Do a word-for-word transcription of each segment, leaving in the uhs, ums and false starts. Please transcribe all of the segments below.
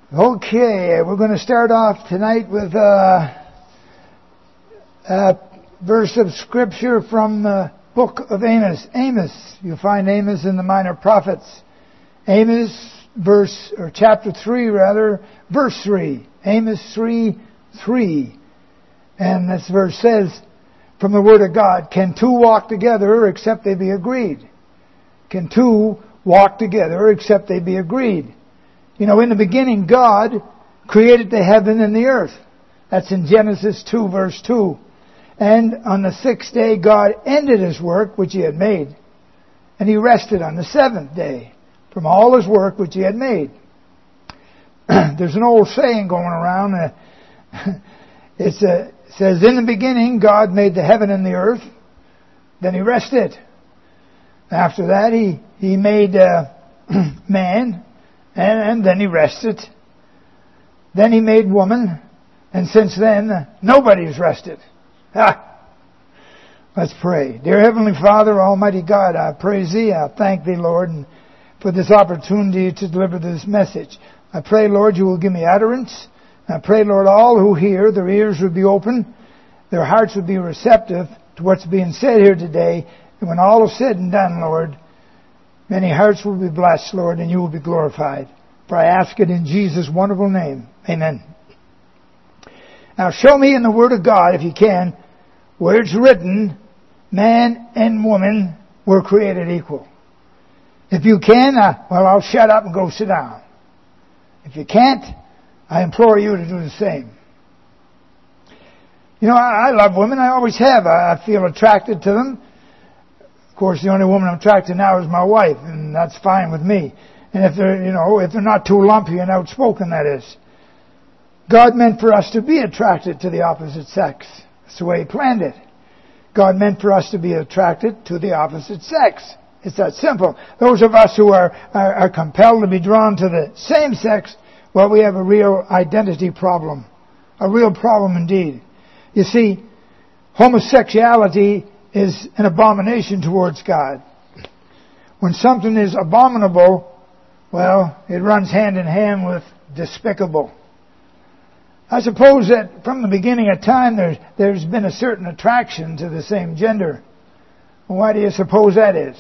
Okay, we're going to start off tonight with uh, a verse of Scripture from the book of Amos. Amos, you'll find Amos in the Minor Prophets. Amos, verse, or chapter three rather, verse three. Amos three, three. And this verse says, from the Word of God, can two walk together except they be agreed? Can two walk together except they be agreed? You know, in the beginning, God created the heaven and the earth. That's in Genesis two, verse two. And on the sixth day, God ended His work which He had made. And He rested on the seventh day from all His work which He had made. There's an old saying going around. Uh, it's a, it says, in the beginning, God made the heaven and the earth. Then He rested. After that, He, he made uh, man. And, and then He rested. Then He made woman. And since then, uh, nobody's rested. Ah. Let's pray. Dear Heavenly Father, Almighty God, I praise Thee. I thank Thee, Lord, and for this opportunity to deliver this message. I pray, Lord, You will give me utterance. I pray, Lord, all who hear, their ears would be open. Their hearts would be receptive to what's being said here today. And when all is said and done, Lord, many hearts will be blessed, Lord, and You will be glorified. For I ask it in Jesus' wonderful name. Amen. Now show me in the Word of God, if you can, where it's written, man and woman were created equal. If you can, uh, well, I'll shut up and go sit down. If you can't, I implore you to do the same. You know, I, I love women. I always have. I, I feel attracted to them. Of course, the only woman I'm attracted to now is my wife, and that's fine with me. And if they're, you know, if they're not too lumpy and outspoken, that is. God meant for us to be attracted to the opposite sex. That's the way He planned it. God meant for us to be attracted to the opposite sex. It's that simple. Those of us who are, are, are compelled to be drawn to the same sex, well, we have a real identity problem. A real problem indeed. You see, homosexuality is an abomination towards God. When something is abominable, well, it runs hand in hand with despicable. I suppose that from the beginning of time there's, there's been a certain attraction to the same gender. Why do you suppose that is?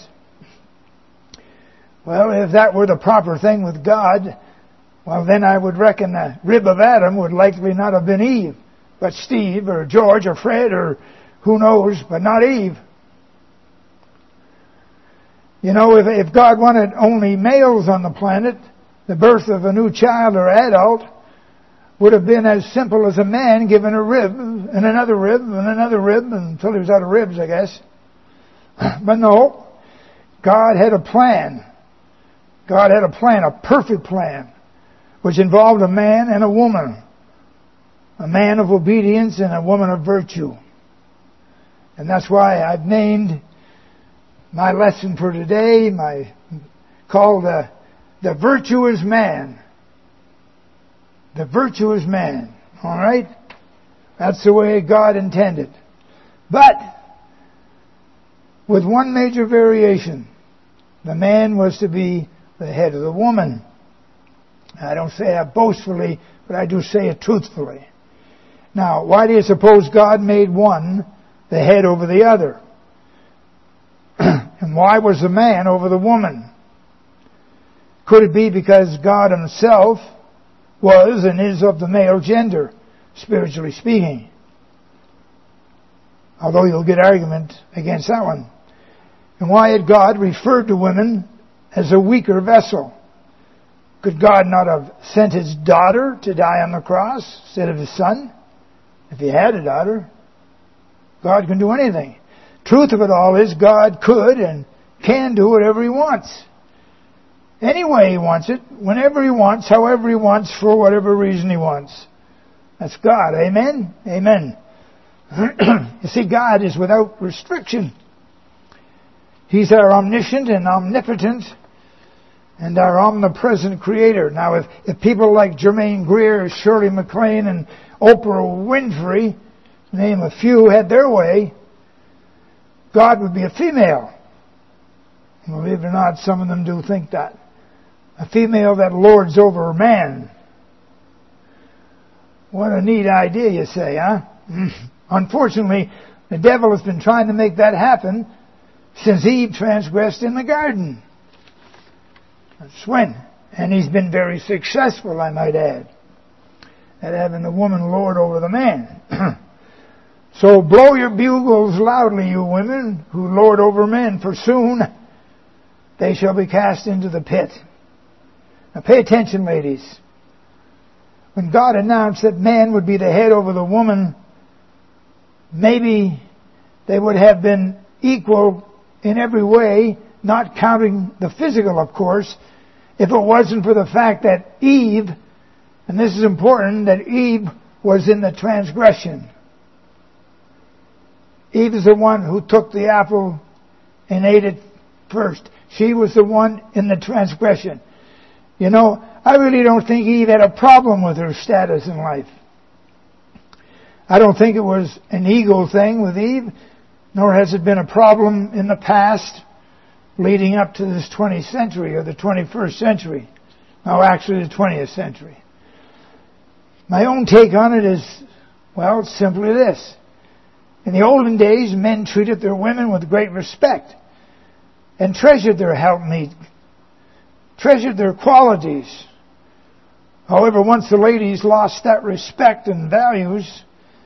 Well, if that were the proper thing with God, well, then I would reckon the rib of Adam would likely not have been Eve, but Steve or George or Fred or who knows, but not Eve. You know, if, if God wanted only males on the planet, the birth of a new child or adult would have been as simple as a man giving a rib and another rib and another rib until he was out of ribs, I guess. But no, God had a plan. God had a plan, a perfect plan, which involved a man and a woman. A man of obedience and a woman of virtue. And that's why I've named my lesson for today, my called the, the virtuous man. The virtuous man. All right? That's the way God intended. But with one major variation. The man was to be the head of the woman. I don't say that boastfully, but I do say it truthfully. Now, why do you suppose God made one the head over the other? And why was the man over the woman? Could it be because God Himself was and is of the male gender, spiritually speaking? Although you'll get argument against that one. And why had God referred to women as a weaker vessel? Could God not have sent His daughter to die on the cross instead of His son? If He had a daughter, God can do anything. Truth of it all is God could and can do whatever He wants. Any way He wants it, whenever He wants, however He wants, for whatever reason He wants. That's God. Amen? Amen. You see, God is without restriction. He's our omniscient and omnipotent and our omnipresent Creator. Now, if, if people like Germaine Greer, Shirley MacLaine, and Oprah Winfrey, name a few, had their way, God would be a female. Believe it or not, some of them do think that. A female that lords over a man. What a neat idea, you say, huh? Unfortunately, the devil has been trying to make that happen since Eve transgressed in the garden. That's when. And he's been very successful, I might add, at having the woman lord over the man. So blow your bugles loudly, you women who lord over men, for soon they shall be cast into the pit. Now pay attention, ladies. When God announced that man would be the head over the woman, maybe they would have been equal in every way, not counting the physical, of course, if it wasn't for the fact that Eve, and this is important, that Eve was in the transgression. Eve is the one who took the apple and ate it first. She was the one in the transgression. You know, I really don't think Eve had a problem with her status in life. I don't think it was an ego thing with Eve, nor has it been a problem in the past leading up to this twentieth century or the twenty-first century. No, actually the twentieth century. My own take on it is, well, it's simply this. In the olden days, men treated their women with great respect and treasured their helpmeet, treasured their qualities. However, once the ladies lost that respect and values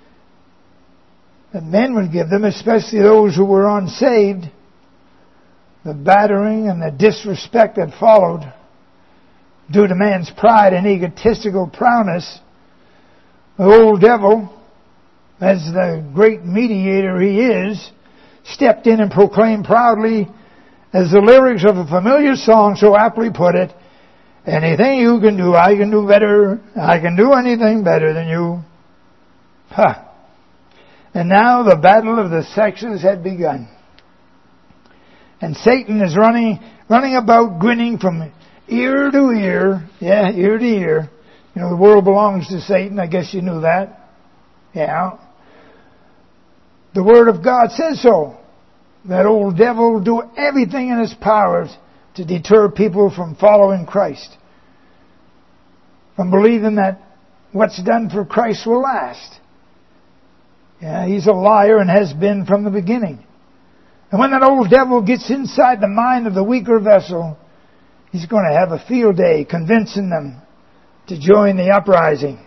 that men would give them, especially those who were unsaved, the battering and the disrespect that followed due to man's pride and egotistical prowess, the old devil, as the great mediator he is, stepped in and proclaimed proudly, as the lyrics of a familiar song so aptly put it, anything you can do, I can do better. I can do anything better than you. Huh. And now the battle of the sexes had begun. And Satan is running, running about grinning from ear to ear. Yeah, ear to ear. You know, the world belongs to Satan. I guess you knew that. Yeah. The Word of God says so. That old devil will do everything in his powers to deter people from following Christ, from believing that what's done for Christ will last. Yeah, he's a liar and has been from the beginning. And when that old devil gets inside the mind of the weaker vessel, he's going to have a field day convincing them to join the uprising.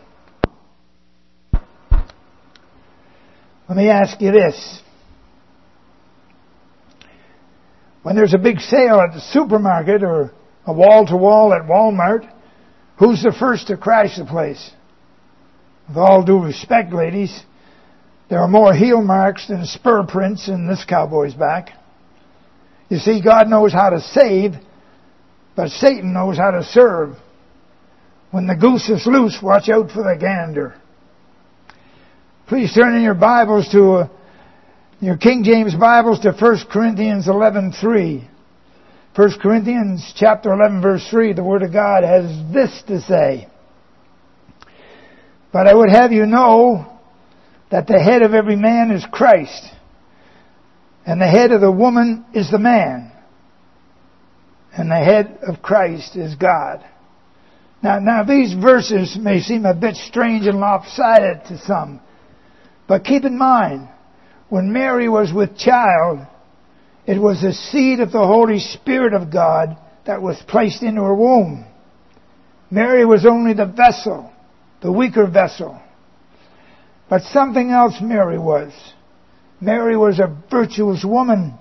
Let me ask you this. When there's a big sale at the supermarket or a wall-to-wall at Walmart, who's the first to crash the place? With all due respect, ladies, there are more heel marks than spur prints in this cowboy's back. You see, God knows how to save, but Satan knows how to serve. When the goose is loose, watch out for the gander. Please turn in your Bibles to uh, your King James Bibles to First Corinthians eleven three. First Corinthians chapter eleven verse three, the Word of God has this to say. But I would have you know that the head of every man is Christ, and the head of the woman is the man, and the head of Christ is God. Now, now these verses may seem a bit strange and lopsided to some, but keep in mind, when Mary was with child, it was the seed of the Holy Spirit of God that was placed into her womb. Mary was only the vessel, the weaker vessel. But something else Mary was. Mary was a virtuous woman.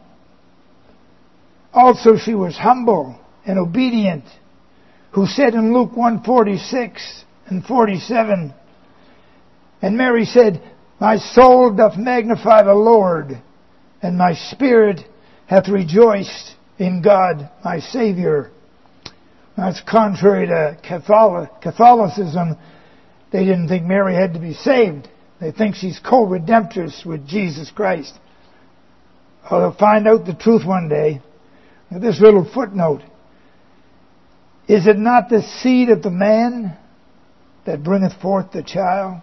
Also she was humble and obedient, who said in Luke one forty-six and forty-seven, and Mary said, my soul doth magnify the Lord, and my spirit hath rejoiced in God my Savior. That's contrary to Catholicism. They didn't think Mary had to be saved. They think she's co-redemptress with Jesus Christ. Oh, they'll find out the truth one day. With this little footnote. Is it not the seed of the man that bringeth forth the child?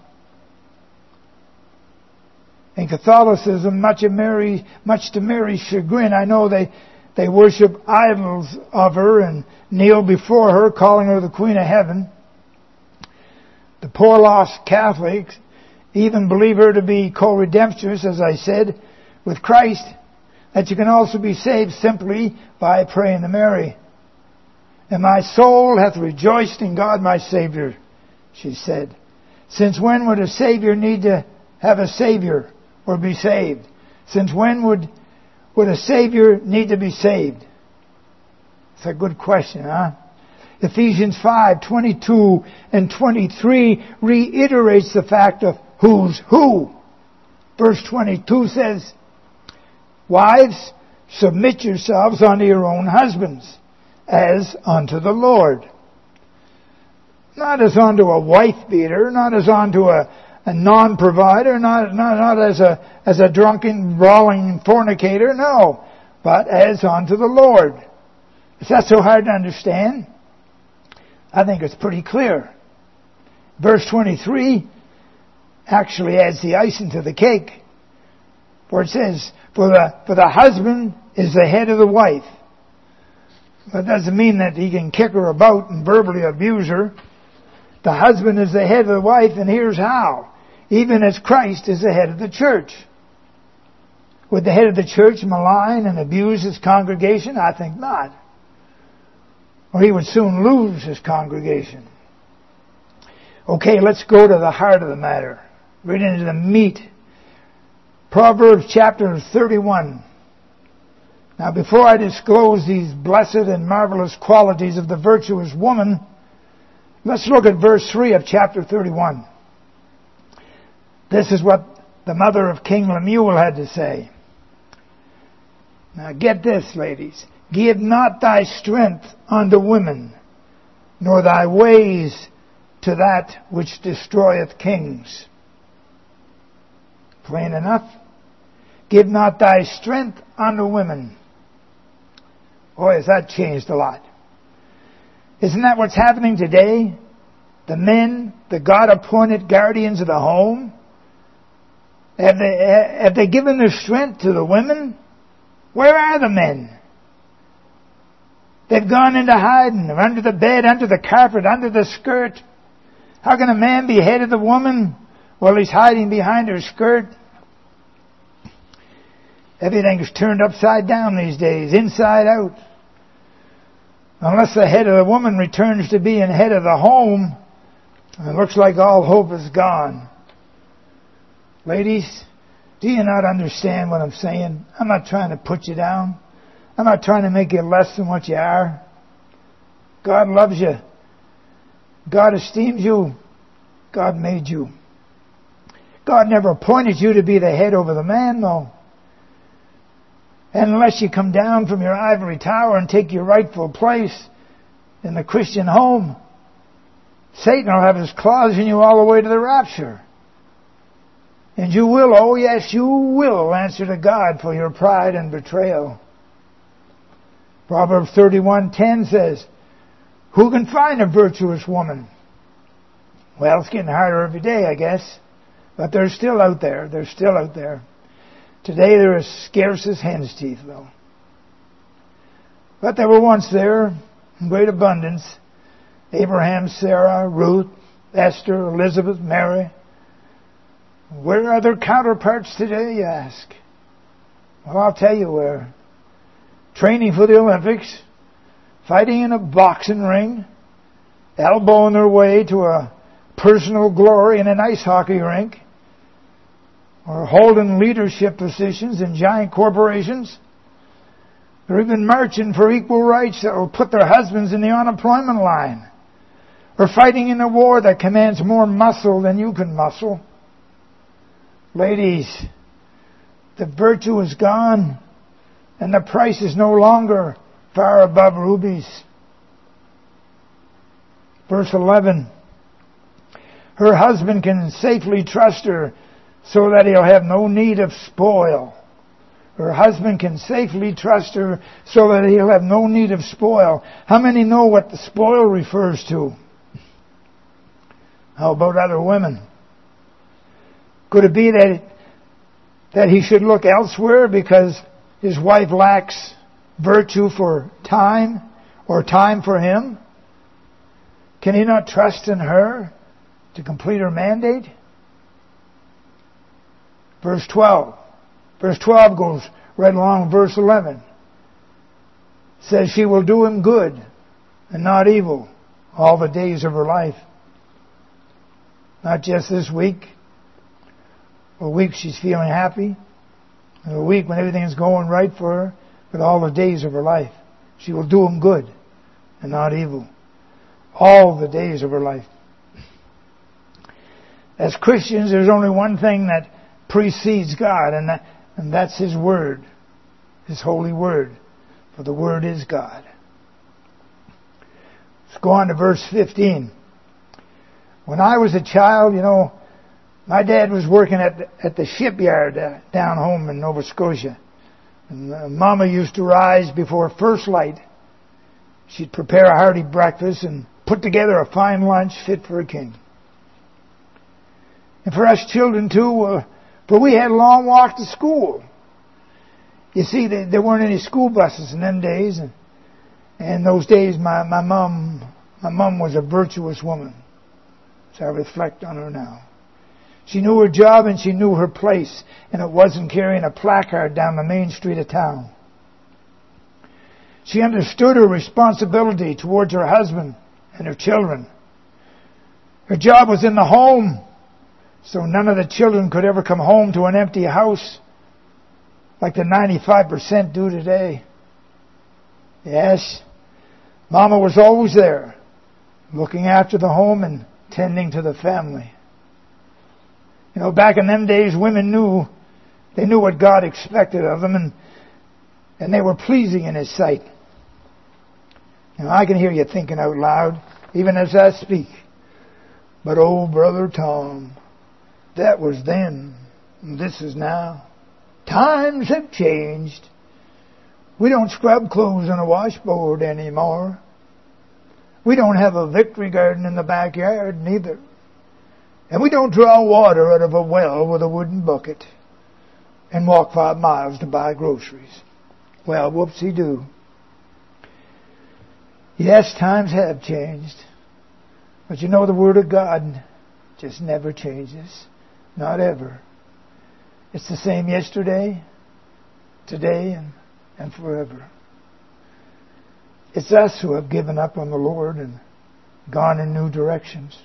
In Catholicism, much of Mary, much to Mary's chagrin, I know they, they worship idols of her and kneel before her, calling her the Queen of Heaven. The the poor lost Catholics even believe her to be co-redemptress, as I said, with Christ, that you can also be saved simply by praying to Mary. And my soul hath rejoiced in God my Savior, she said. Since when would a Savior need to have a Savior or be saved? Since when would, would a Savior need to be saved? It's a good question, huh? Ephesians five, twenty-two and twenty-three reiterates the fact of who's who. Verse twenty-two says, wives, submit yourselves unto your own husbands, as unto the Lord. Not as unto a wife-beater, not as unto a, a non-provider, not, not, not as a, as a drunken, brawling fornicator, no, but as unto the Lord. Is that so hard to understand? I think it's pretty clear. Verse twenty-three actually adds the icing to the cake, where it says, for the, for the husband is the head of the wife. That doesn't mean that he can kick her about and verbally abuse her. The husband is the head of the wife, and here's how. Even as Christ is the head of the church. Would the head of the church malign and abuse his congregation? I think not. Or he would soon lose his congregation. Okay, let's go to the heart of the matter. Right into the meat. Proverbs chapter thirty-one. Now, before I disclose these blessed and marvelous qualities of the virtuous woman, let's look at verse three of chapter thirty-one. This is what the mother of King Lemuel had to say. Now, get this, ladies. Give not thy strength unto women, nor thy ways to that which destroyeth kings. Plain enough. Give not thy strength unto women. Boy, has that changed a lot. Isn't that what's happening today? The men, the God-appointed guardians of the home, have they, have they given their strength to the women? Where are the men? They've gone into hiding. They're under the bed, under the carpet, under the skirt. How can a man be head of the woman while he's hiding behind her skirt? Everything's turned upside down these days, inside out. Unless the head of the woman returns to being head of the home, it looks like all hope is gone. Ladies, do you not understand what I'm saying? I'm not trying to put you down. I'm not trying to make you less than what you are. God loves you. God esteems you. God made you. God never appointed you to be the head over the man, though. And unless you come down from your ivory tower and take your rightful place in the Christian home, Satan will have his claws in you all the way to the rapture. And you will, oh yes, you will answer to God for your pride and betrayal. Proverbs thirty-one ten says, who can find a virtuous woman? Well, it's getting harder every day, I guess. But they're still out there. They're still out there. Today they're as scarce as hen's teeth, though. But they were once there in great abundance. Abraham, Sarah, Ruth, Esther, Elizabeth, Mary. Where are their counterparts today, you ask? Well, I'll tell you where. Training for the Olympics, fighting in a boxing ring, elbowing their way to a personal glory in an ice hockey rink, or holding leadership positions in giant corporations. They're even marching for equal rights that will put their husbands in the unemployment line, or fighting in a war that commands more muscle than you can muscle. Ladies, the virtue is gone, and the price is no longer far above rubies. Verse eleven. Her husband can safely trust her so that he'll have no need of spoil. Her husband can safely trust her so that he'll have no need of spoil. How many know what the spoil refers to? How about other women? Could it be that, that he should look elsewhere because his wife lacks virtue for time or time for him? Can he not trust in her to complete her mandate? Verse twelve. Verse twelve goes right along with verse eleven. It says she will do him good and not evil all the days of her life. Not just this week, a week she's feeling happy, and a week when everything is going right for her, but all the days of her life. She will do him good and not evil all the days of her life. As Christians, there's only one thing that precedes God, and that, and that's His Word, His holy Word. For the Word is God. Let's go on to verse fifteen. When I was a child, you know, my dad was working at the, at the shipyard uh, down home in Nova Scotia. And uh, Mama used to rise before first light. She'd prepare a hearty breakfast and put together a fine lunch fit for a king. And for us children too, uh, for we had a long walk to school. You see, they, there weren't any school buses in them days, and, and those days my my mom my mom was a virtuous woman. So I reflect on her now. She knew her job and she knew her place, and it wasn't carrying a placard down the main street of town. She understood her responsibility towards her husband and her children. Her job was in the home, so none of the children could ever come home to an empty house like the ninety-five percent do today. Yes, Mama was always there, looking after the home and tending to the family. You know, back in them days, women knew, they knew what God expected of them, and and they were pleasing in His sight. You know, I can hear you thinking out loud, even as I speak. But oh, Brother Tom, that was then, and this is now. Times have changed. We don't scrub clothes on a washboard anymore. We don't have a victory garden in the backyard, neither. And we don't draw water out of a well with a wooden bucket and walk five miles to buy groceries. Well, whoopsie-doo. Yes, times have changed. But you know, the Word of God just never changes. Not ever. It's the same yesterday, today, and, and forever. It's us who have given up on the Lord and gone in new directions.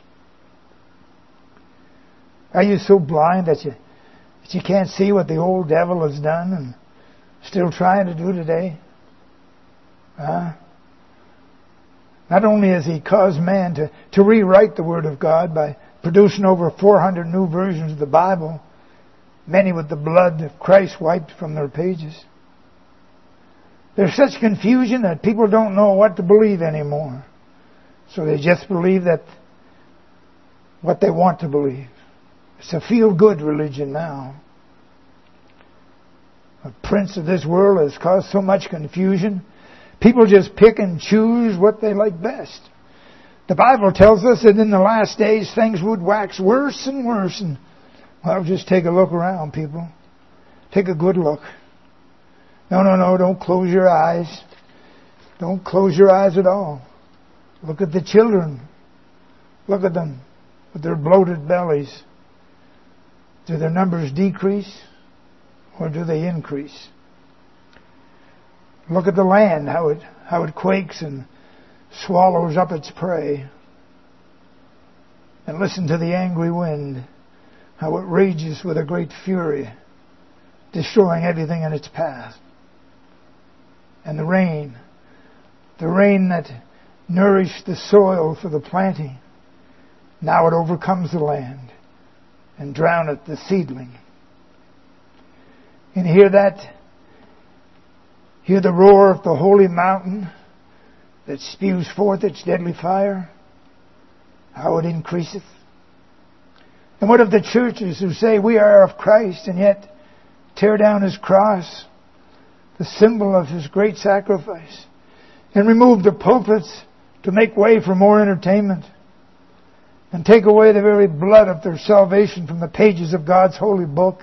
Are you so blind that you that you can't see what the old devil has done and still trying to do today? Huh? Not only has he caused man to, to rewrite the Word of God by producing over four hundred new versions of the Bible, many with the blood of Christ wiped from their pages. There's such confusion that people don't know what to believe anymore. So they just believe that what they want to believe. It's a feel-good religion now. The prince of this world has caused so much confusion. People just pick and choose what they like best. The Bible tells us that in the last days things would wax worse and worse. And well, just take a look around, people. Take a good look. No, no, no, don't close your eyes. Don't close your eyes at all. Look at the children. Look at them with their bloated bellies. Do their numbers decrease or do they increase? Look at the land, how it how it quakes and swallows up its prey. And listen to the angry wind, how it rages with a great fury, destroying everything in its path. And the rain, the rain that nourished the soil for the planting, now it overcomes the land and drowneth the seedling. And hear that? Hear the roar of the holy mountain that spews forth its deadly fire? How it increaseth. And what of the churches who say we are of Christ and yet tear down His cross, the symbol of His great sacrifice, and remove the pulpits to make way for more entertainment, and take away the very blood of their salvation from the pages of God's holy book,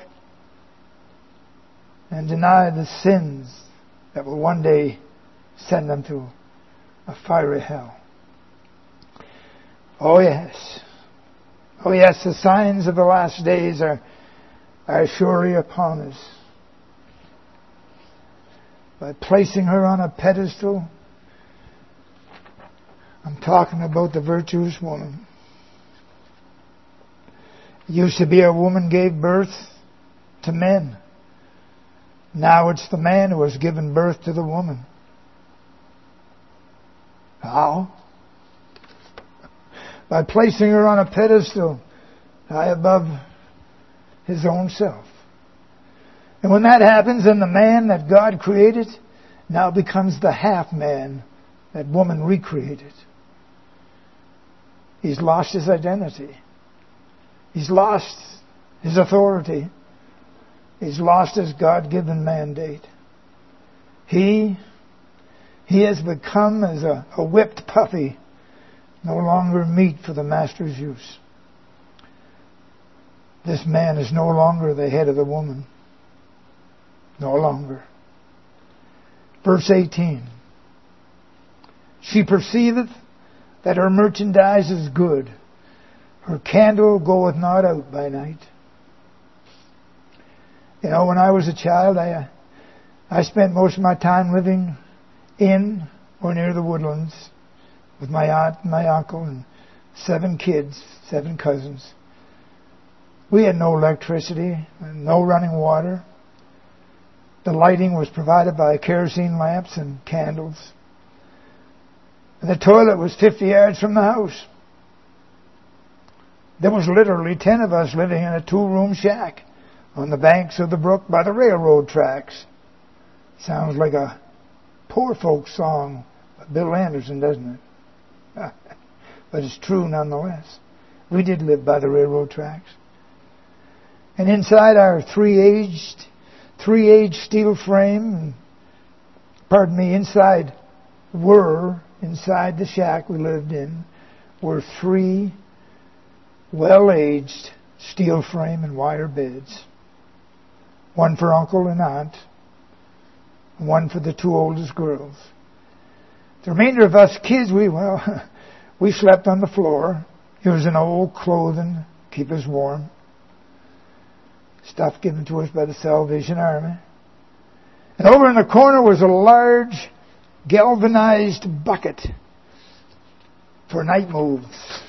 and deny the sins that will one day send them to a fiery hell? Oh yes, Oh yes, the signs of the last days are, are surely upon us. By placing her on a pedestal, I'm talking about the virtuous woman. It used to be a woman gave birth to men. Now it's the man who has given birth to the woman. How? By placing her on a pedestal high above his own self. And when that happens, then the man that God created now becomes the half-man that woman recreated. He's lost his identity. He's lost his authority. He's lost his God-given mandate. He, he has become as a, a whipped puppy, no longer meat for the master's use. This man is no longer the head of the woman. No longer. Verse eighteen. She perceiveth that her merchandise is good. Her candle goeth not out by night. You know, when I was a child, I I spent most of my time living in or near the woodlands with my aunt and my uncle and seven kids, seven cousins. We had no electricity, no running water. The lighting was provided by kerosene lamps and candles. And the toilet was fifty yards from the house. There was literally ten of us living in a two-room shack on the banks of the brook by the railroad tracks. Sounds like a poor folks song by Bill Anderson, doesn't it? But it's true nonetheless. We did live by the railroad tracks. And inside our three-aged, three-aged steel frame, pardon me, inside were, inside the shack we lived in, were three well-aged steel frame and wire beds. One for uncle and aunt, and one for the two oldest girls. The remainder of us kids, we, well, we slept on the floor, using old clothing to keep us warm. Stuff given to us by the Salvation Army. And over in the corner was a large galvanized bucket for night moves.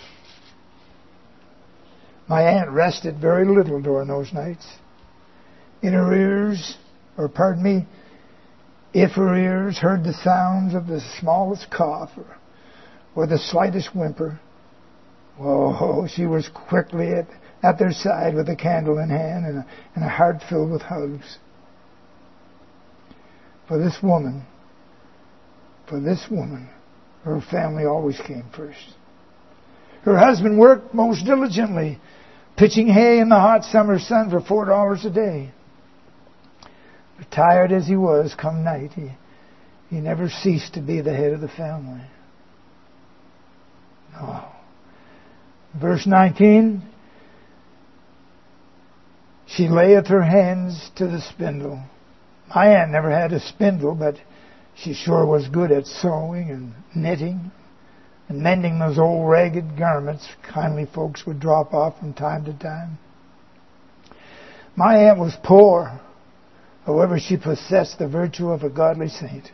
My aunt rested very little during those nights. In her ears, or pardon me, if her ears heard the sounds of the smallest cough or, or the slightest whimper, whoa, she was quickly at, at their side with a candle in hand and a, and a heart filled with hugs. For this woman, for this woman, her family always came first. Her husband worked most diligently, pitching hay in the hot summer sun for four dollars a day. But tired as he was, come night, he, he never ceased to be the head of the family. No. Verse nineteen, she layeth her hands to the spindle. My aunt never had a spindle, but she sure was good at sewing and knitting and mending those old ragged garments kindly folks would drop off from time to time. My aunt was poor. However, she possessed the virtue of a godly saint.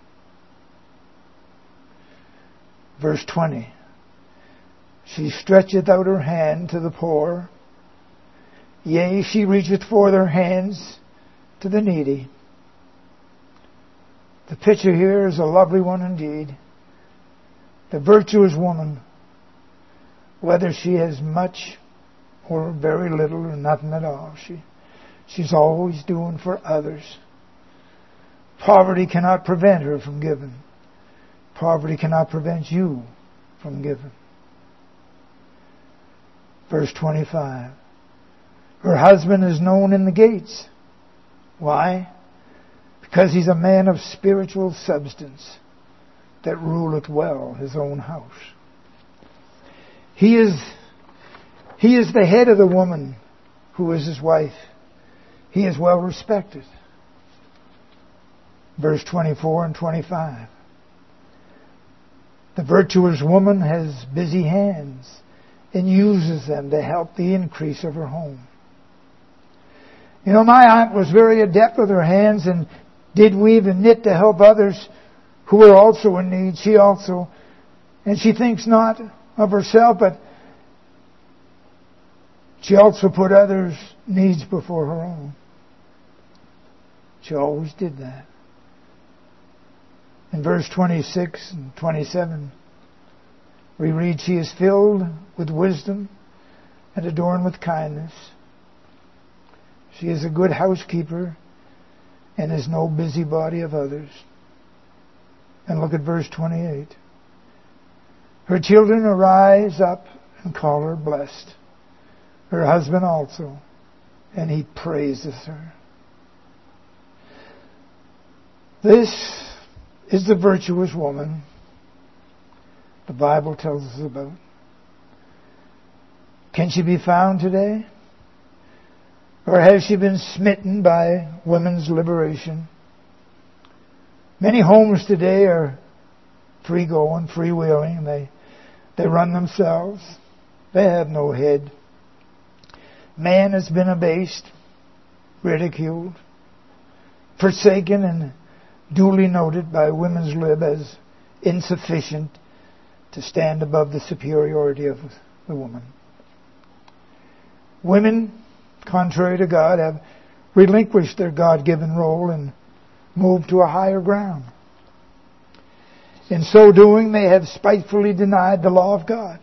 Verse twenty. She stretcheth out her hand to the poor. Yea, she reacheth forth her hands to the needy. The picture here is a lovely one indeed. The virtuous woman, whether she has much or very little or nothing at all, she, she's always doing for others. Poverty cannot prevent her from giving. Poverty cannot prevent you from giving. Verse twenty-five. Her husband is known in the gates. Why? Because he's a man of spiritual substance that ruleth well his own house. He is, he is the head of the woman who is his wife. He is well respected. Verse twenty-four and twenty-five. The virtuous woman has busy hands and uses them to help the increase of her home. You know, my aunt was very adept with her hands and did weave and knit to help others who were also in need. She also, and she thinks not of herself, but she also put others' needs before her own. She always did that. In verse twenty-six and twenty-seven, we read, she is filled with wisdom and adorned with kindness. She is a good housekeeper and is no busybody of others. And look at verse twenty-eight. Her children arise up and call her blessed. Her husband also, and he praises her. This is the virtuous woman the Bible tells us about. Can she be found today? Or has she been smitten by women's liberation? Many homes today are free-going, freewheeling. They, they run themselves. They have no head. Man has been abased, ridiculed, forsaken, and duly noted by women's lib as insufficient to stand above the superiority of the woman. Women, contrary to God, have relinquished their God-given role and moved to a higher ground. In so doing, they have spitefully denied the law of God.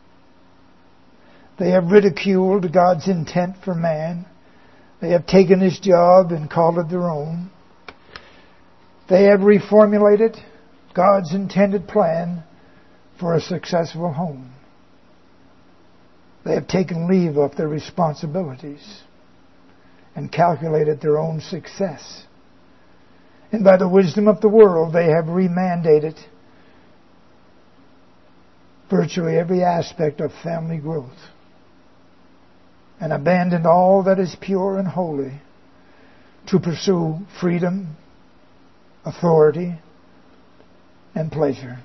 They have ridiculed God's intent for man. They have taken his job and called it their own. They have reformulated God's intended plan for a successful home. They have taken leave of their responsibilities and calculated their own success. And by the wisdom of the world, they have remandated virtually every aspect of family growth and abandoned all that is pure and holy to pursue freedom, authority, and pleasure.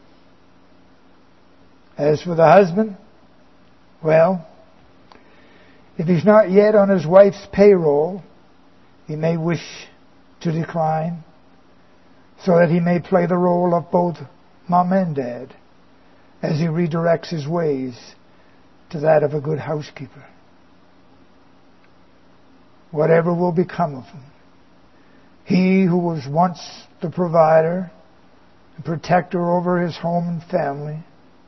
As for the husband, well, if he's not yet on his wife's payroll, he may wish to decline so that he may play the role of both mom and dad as he redirects his ways to that of a good housekeeper. Whatever will become of him, he who was once the provider and protector over his home and family,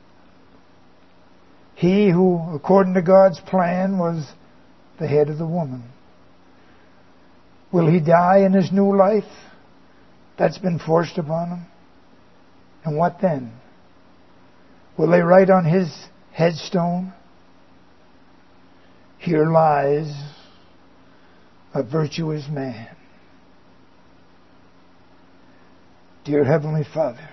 he who, according to God's plan, was the head of the woman, will he die in his new life that's been forced upon him? And what then? Will they write on his headstone, "Here lies a virtuous man"? Dear Heavenly Father,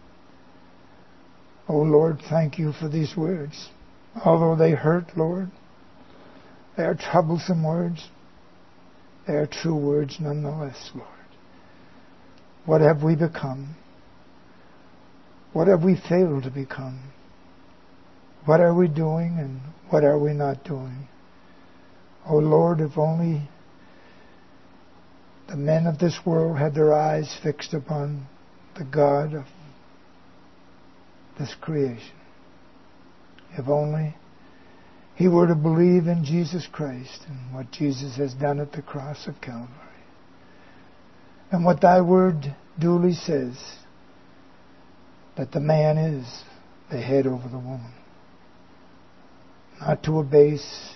oh Lord, thank you for these words. Although they hurt, Lord, they are troublesome words. They are true words nonetheless, Lord. What have we become? What have we failed to become? What are we doing and what are we not doing? Oh Lord, if only the men of this world had their eyes fixed upon the God of this creation. If only he were to believe in Jesus Christ and what Jesus has done at the cross of Calvary. And what thy word duly says, that the man is the head over the woman. Not to abase,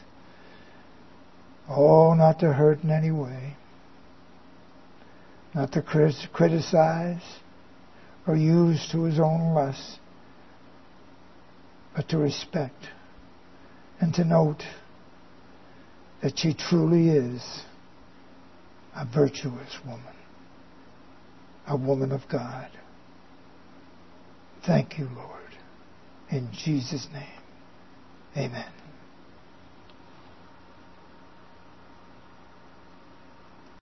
oh, not to hurt in any way, not to criticize or use to his own lust, but to respect and to note that she truly is a virtuous woman, a woman of God. Thank you, Lord. In Jesus' name, amen.